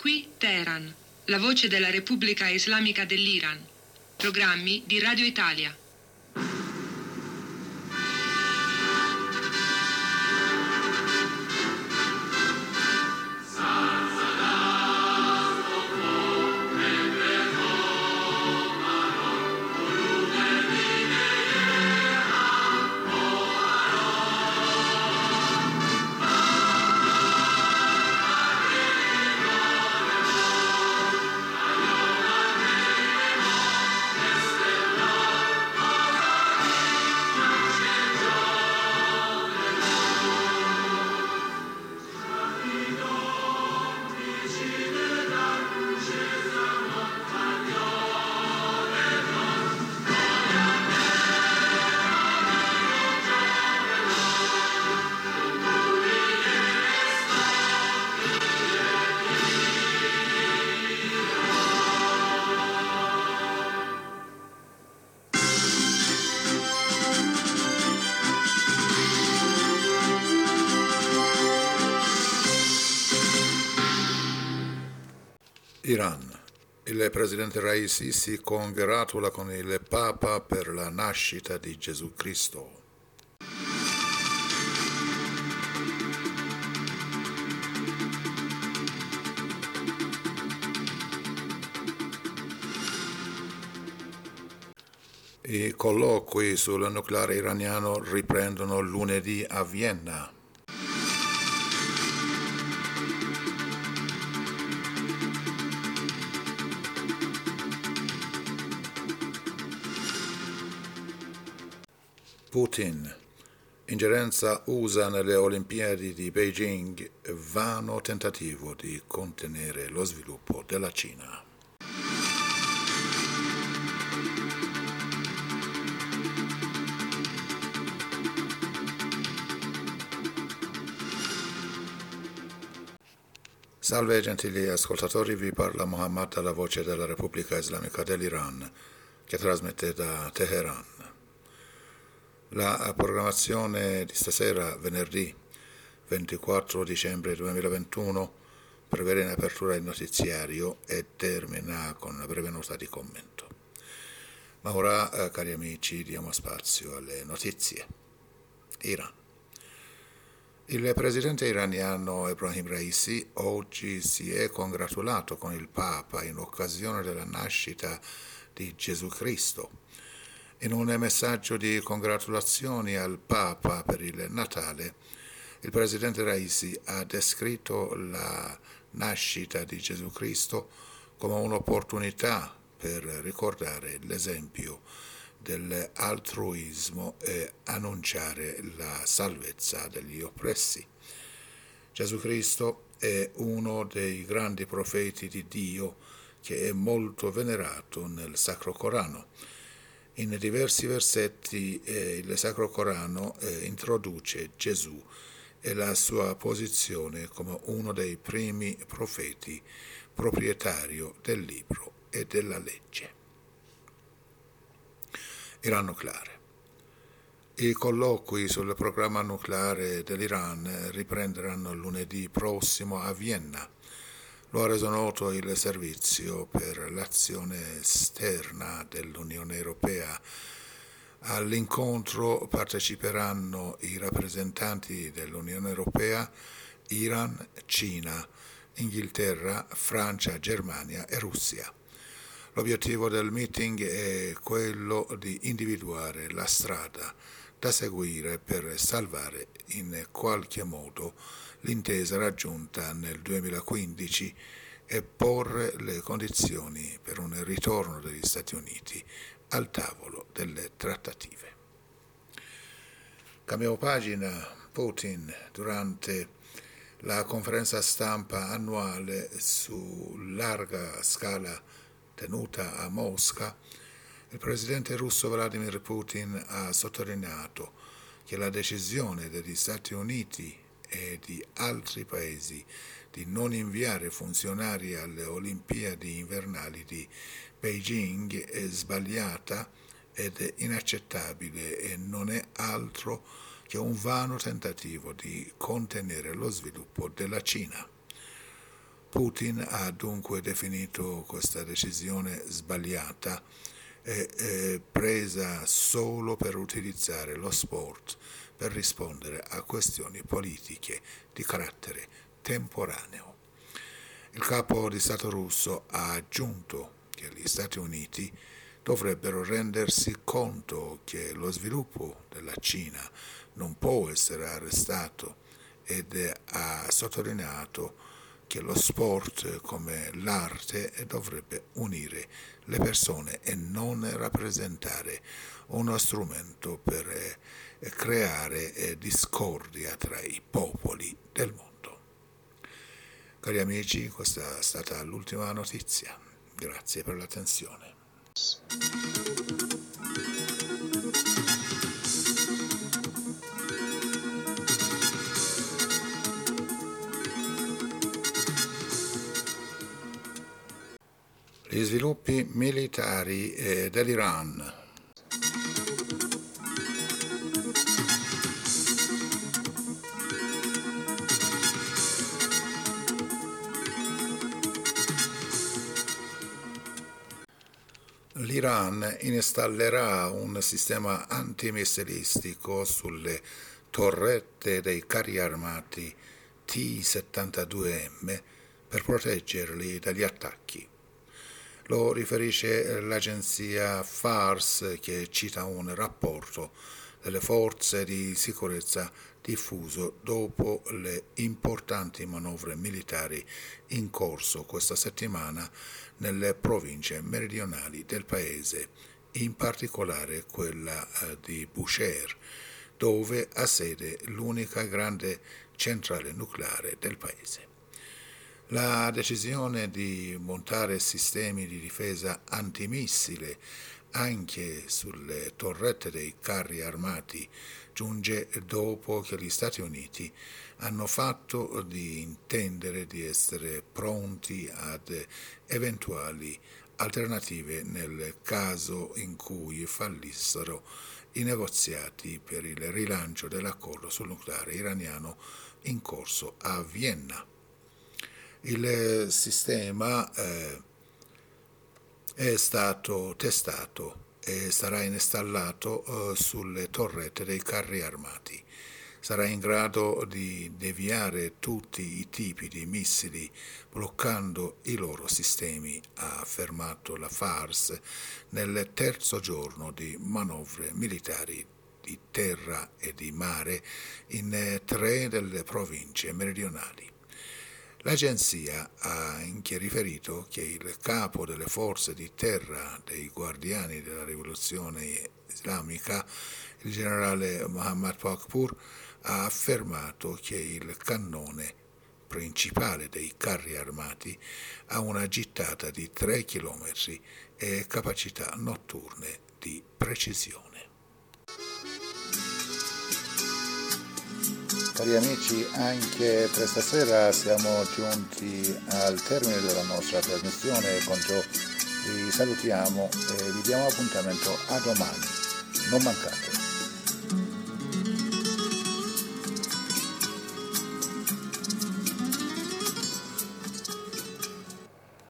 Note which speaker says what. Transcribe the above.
Speaker 1: Qui Teheran, la voce della Repubblica Islamica dell'Iran. Programmi di Radio Italia.
Speaker 2: Iran. Il presidente Raisi si congratula con il Papa per la nascita di Gesù Cristo. I colloqui sul nucleare iraniano riprendono lunedì a Vienna. Putin. Ingerenza USA nelle Olimpiadi di Beijing, vano tentativo di contenere lo sviluppo della Cina. Salve gentili ascoltatori, vi parla Mohammad dalla voce della Repubblica Islamica dell'Iran, che trasmette da Teheran. La programmazione di stasera, venerdì 24 dicembre 2021, prevede in apertura il notiziario e termina con una breve nota di commento. Ma ora, cari amici, diamo spazio alle notizie. Iran. Il presidente iraniano Ebrahim Raisi oggi si è congratulato con il Papa in occasione della nascita di Gesù Cristo. In un messaggio di congratulazioni al Papa per il Natale, il presidente Raisi ha descritto la nascita di Gesù Cristo come un'opportunità per ricordare l'esempio dell'altruismo e annunciare la salvezza degli oppressi. Gesù Cristo è uno dei grandi profeti di Dio che è molto venerato nel Sacro Corano. In diversi versetti il Sacro Corano introduce Gesù e la sua posizione come uno dei primi profeti proprietario del libro e della legge. Iran nucleare. I colloqui sul programma nucleare dell'Iran riprenderanno lunedì prossimo a Vienna. Lo ha reso noto il Servizio per l'azione esterna dell'Unione Europea. All'incontro parteciperanno i rappresentanti dell'Unione Europea, Iran, Cina, Inghilterra, Francia, Germania e Russia. L'obiettivo del meeting è quello di individuare la strada da seguire per salvare in qualche modo l'intesa raggiunta nel 2015 e porre le condizioni per un ritorno degli Stati Uniti al tavolo delle trattative. Cambiamo pagina. Putin, durante la conferenza stampa annuale su larga scala tenuta a Mosca, il presidente russo Vladimir Putin ha sottolineato che la decisione degli Stati Uniti e di altri paesi di non inviare funzionari alle Olimpiadi invernali di Beijing è sbagliata ed inaccettabile e non è altro che un vano tentativo di contenere lo sviluppo della Cina. Putin ha dunque definito questa decisione sbagliata e presa solo per utilizzare lo sport per rispondere a questioni politiche di carattere temporaneo. Il capo di Stato russo ha aggiunto che gli Stati Uniti dovrebbero rendersi conto che lo sviluppo della Cina non può essere arrestato ed ha sottolineato che lo sport come l'arte dovrebbe unire le persone e non rappresentare uno strumento per creare discordia tra i popoli del mondo. Cari amici, questa è stata l'ultima notizia. Grazie per l'attenzione. Gli sviluppi militari dell'Iran. L'Iran installerà un sistema antimissilistico sulle torrette dei carri armati T-72M per proteggerli dagli attacchi. Lo riferisce l'agenzia Fars, che cita un rapporto delle forze di sicurezza diffuso dopo le importanti manovre militari in corso questa settimana nelle province meridionali del paese, in particolare quella di Bushehr, dove ha sede l'unica grande centrale nucleare del paese. La decisione di montare sistemi di difesa antimissile anche sulle torrette dei carri armati giunge dopo che gli Stati Uniti hanno fatto di intendere di essere pronti ad eventuali alternative nel caso in cui fallissero i negoziati per il rilancio dell'accordo sul nucleare iraniano in corso a Vienna. Il sistema è stato testato e sarà installato sulle torrette dei carri armati. Sarà in grado di deviare tutti i tipi di missili bloccando i loro sistemi, ha affermato la Fars nel terzo giorno di manovre militari di terra e di mare in 3 delle province meridionali. L'agenzia ha anche riferito che il capo delle forze di terra dei guardiani della rivoluzione islamica, il generale Mohammad Pakpur, ha affermato che il cannone principale dei carri armati ha una gittata di 3 km e capacità notturne di precisione. Cari amici, anche per stasera siamo giunti al termine della nostra trasmissione. Con ciò vi salutiamo e vi diamo appuntamento a domani. Non mancate.